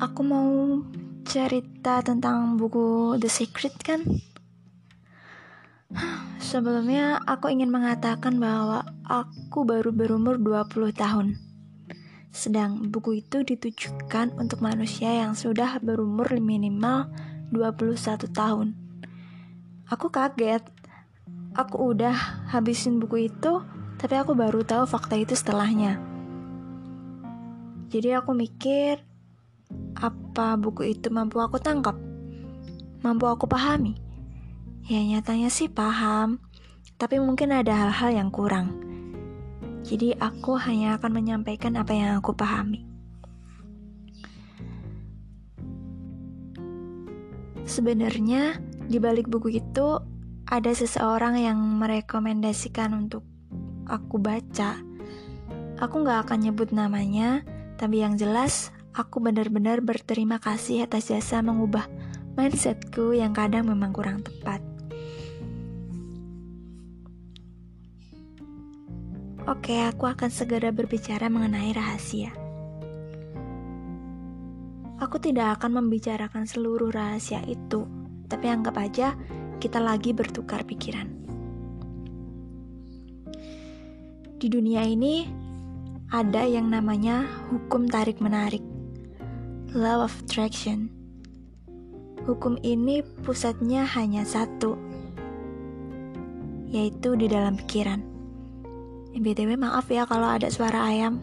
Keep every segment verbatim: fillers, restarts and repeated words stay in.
Aku mau cerita tentang buku The Secret kan? Sebelumnya aku ingin mengatakan bahwa aku baru berumur dua puluh tahun. Sedang buku itu ditujukan untuk manusia yang sudah berumur minimal dua puluh satu tahun. Aku kaget. Aku udah habisin buku itu, tapi aku baru tahu fakta itu setelahnya. Jadi aku mikir, apa buku itu mampu aku tangkap? Mampu aku pahami? Ya nyatanya sih paham, tapi mungkin ada hal-hal yang kurang. Jadi aku hanya akan menyampaikan apa yang aku pahami. Sebenarnya di balik buku itu ada seseorang yang merekomendasikan untuk aku baca. Aku gak akan nyebut namanya, tapi yang jelas aku benar-benar berterima kasih atas jasa mengubah mindsetku yang kadang memang kurang tepat. Oke, aku akan segera berbicara mengenai rahasia. Aku tidak akan membicarakan seluruh rahasia itu, tapi anggap aja kita lagi bertukar pikiran. Di dunia ini ada yang namanya hukum tarik-menarik, law of attraction. Hukum ini pusatnya hanya satu, yaitu di dalam pikiran. B T W maaf ya kalau ada suara ayam.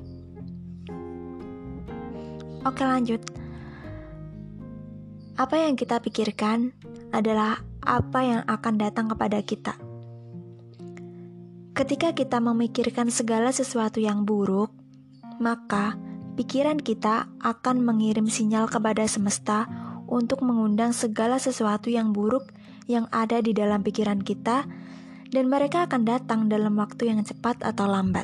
Oke, lanjut. Apa yang kita pikirkan adalah apa yang akan datang kepada kita. Ketika kita memikirkan segala sesuatu yang buruk, maka pikiran kita akan mengirim sinyal kepada semesta untuk mengundang segala sesuatu yang buruk yang ada di dalam pikiran kita, dan mereka akan datang dalam waktu yang cepat atau lambat.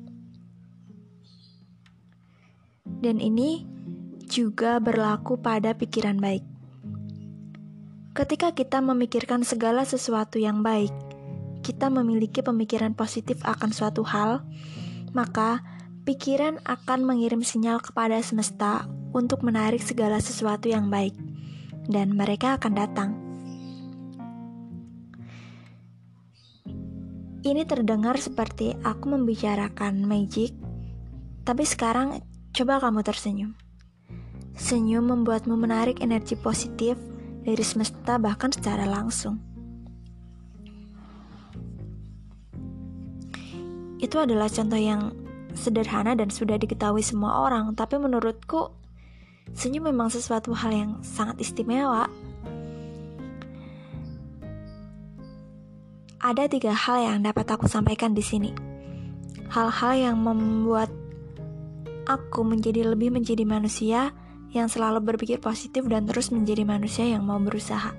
Dan ini juga berlaku pada pikiran baik. Ketika kita memikirkan segala sesuatu yang baik, kita memiliki pemikiran positif akan suatu hal, maka pikiran akan mengirim sinyal kepada semesta untuk menarik segala sesuatu yang baik, dan mereka akan datang. Ini terdengar seperti aku membicarakan magic, tapi sekarang coba kamu tersenyum. Senyum membuatmu menarik energi positif dari semesta bahkan secara langsung. Itu adalah contoh yang sederhana dan sudah diketahui semua orang, tapi menurutku senyum memang sesuatu hal yang sangat istimewa. Ada tiga hal yang dapat aku sampaikan di sini. Hal-hal yang membuat aku menjadi lebih menjadi manusia yang selalu berpikir positif dan terus menjadi manusia yang mau berusaha.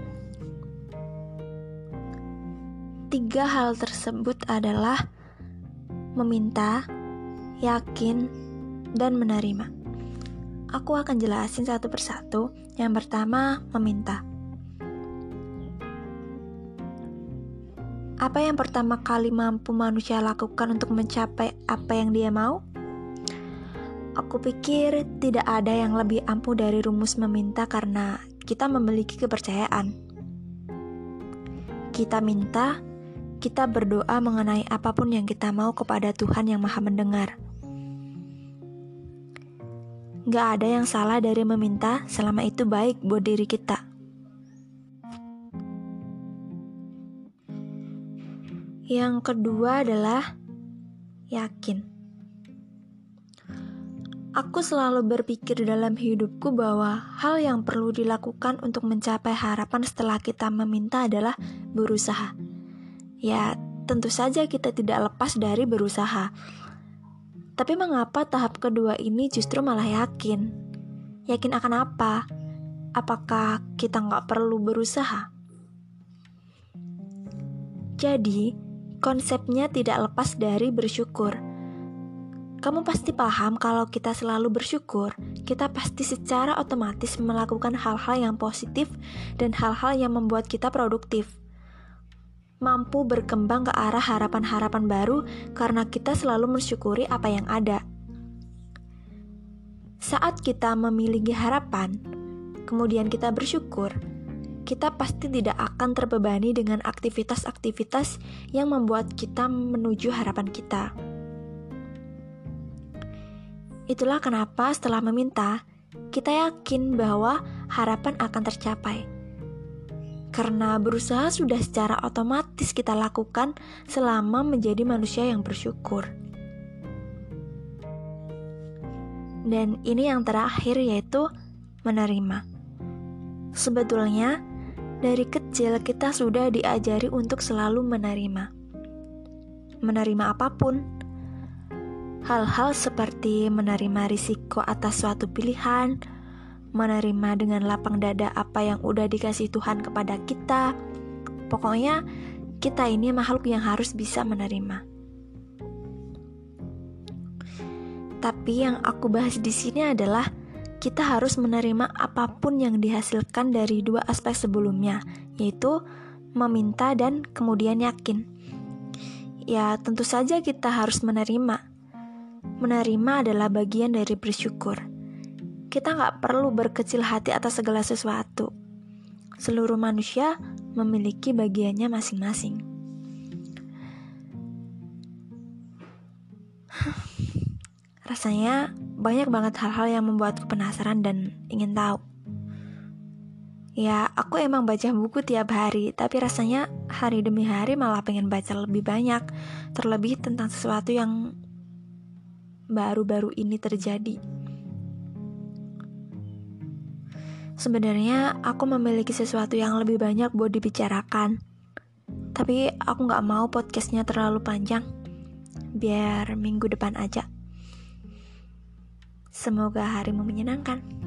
Tiga hal tersebut adalah meminta, yakin, dan menerima. Aku akan jelasin satu persatu. Yang pertama, meminta. Apa yang pertama kali mampu manusia lakukan untuk mencapai apa yang dia mau? Aku pikir tidak ada yang lebih ampuh dari rumus meminta karena kita memiliki kepercayaan. Kita minta, kita berdoa mengenai apapun yang kita mau kepada Tuhan yang Maha Mendengar. Gak ada yang salah dari meminta selama itu baik buat diri kita. Yang kedua adalah yakin. Aku selalu berpikir dalam hidupku bahwa hal yang perlu dilakukan untuk mencapai harapan setelah kita meminta adalah berusaha. Ya, tentu saja kita tidak lepas dari berusaha. Tapi mengapa tahap kedua ini justru malah yakin? Yakin akan apa? Apakah kita nggak perlu berusaha? Jadi, konsepnya tidak lepas dari bersyukur. Kamu pasti paham kalau kita selalu bersyukur, kita pasti secara otomatis melakukan hal-hal yang positif dan hal-hal yang membuat kita produktif. Mampu berkembang ke arah harapan-harapan baru karena kita selalu mensyukuri apa yang ada. Saat kita memiliki harapan, kemudian kita bersyukur, kita pasti tidak akan terbebani dengan aktivitas-aktivitas yang membuat kita menuju harapan kita. Itulah kenapa setelah meminta, kita yakin bahwa harapan akan tercapai. Karena berusaha sudah secara otomatis kita lakukan selama menjadi manusia yang bersyukur. Dan ini yang terakhir, yaitu menerima. Sebetulnya, dari kecil kita sudah diajari untuk selalu menerima. Menerima apapun. Hal-hal seperti menerima risiko atas suatu pilihan, menerima dengan lapang dada apa yang udah dikasih Tuhan kepada kita. Pokoknya kita ini makhluk yang harus bisa menerima. Tapi yang aku bahas di sini adalah kita harus menerima apapun yang dihasilkan dari dua aspek sebelumnya, yaitu meminta dan kemudian yakin. Ya, tentu saja kita harus menerima. Menerima adalah bagian dari bersyukur. Kita gak perlu berkecil hati atas segala sesuatu. Seluruh manusia memiliki bagiannya masing-masing. Rasanya banyak banget hal-hal yang membuatku penasaran dan ingin tahu. Ya, aku emang baca buku tiap hari, tapi rasanya hari demi hari malah pengen baca lebih banyak, terlebih tentang sesuatu yang baru-baru ini terjadi. Sebenarnya aku memiliki sesuatu yang lebih banyak buat dibicarakan, tapi aku gak mau podcastnya terlalu panjang. Biar minggu depan aja. Semoga harimu menyenangkan.